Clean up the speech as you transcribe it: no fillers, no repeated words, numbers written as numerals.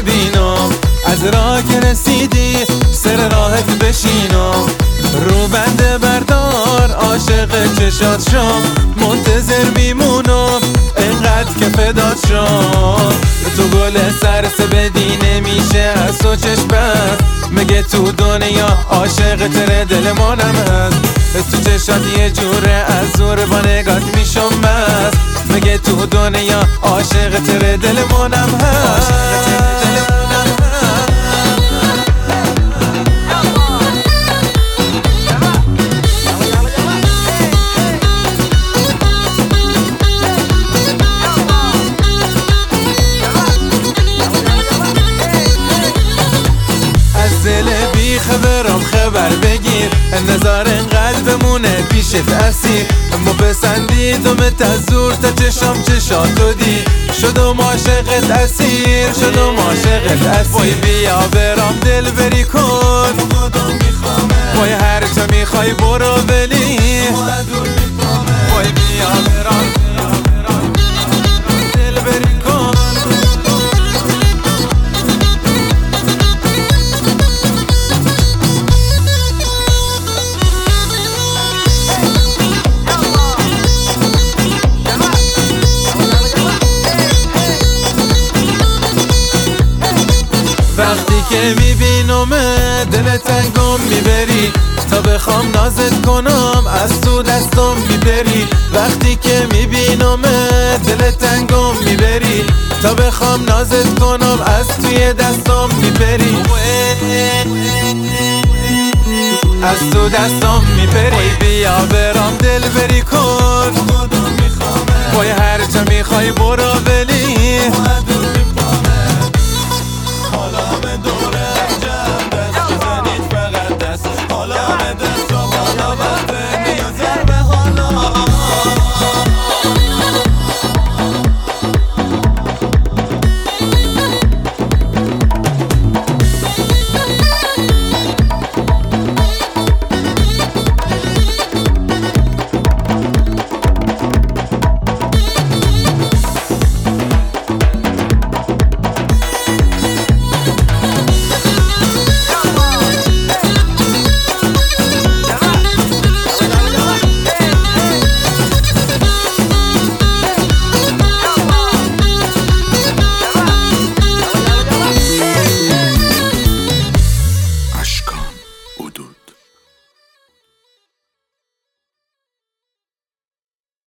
میبینم، از راه که رسیدی سر راهت بشینم. رو بنده بردار عاشق چشات شم، منتظر میمونم اینقدر که فدات شم. تو گل سرس بدی نمیشه از تو چشم بست، مگه تو دنیا عاشق تر دل مانم هست. تو چشات یه جوره از زور با نگات میشم بست، مگه تو دنیا عاشق تر دل مانم هست. خبرم خبر بگیر، نظر اینقدر بمونه پیشت اسیر. اما بسندیدمت از زور تا چشم چشاتو دی، شدم عاشقت اسیر، شدم عاشقت اسیر. وای بیا برام دل بری کن، وای هر جا میخوای برو ولی وای بیا برام دل بری کن. وقتی که میبینم دل تنگم میبری، تا بخوام نازت کنم از تو دستم میبری. وقتی که میبینم دل تنگم میبری، تا بخوام نازت کنم از توی دستم میبری، از تو دستم میبری. وای بیا برام دل بری کن، وای هر جا میخوای برو ولی حدود.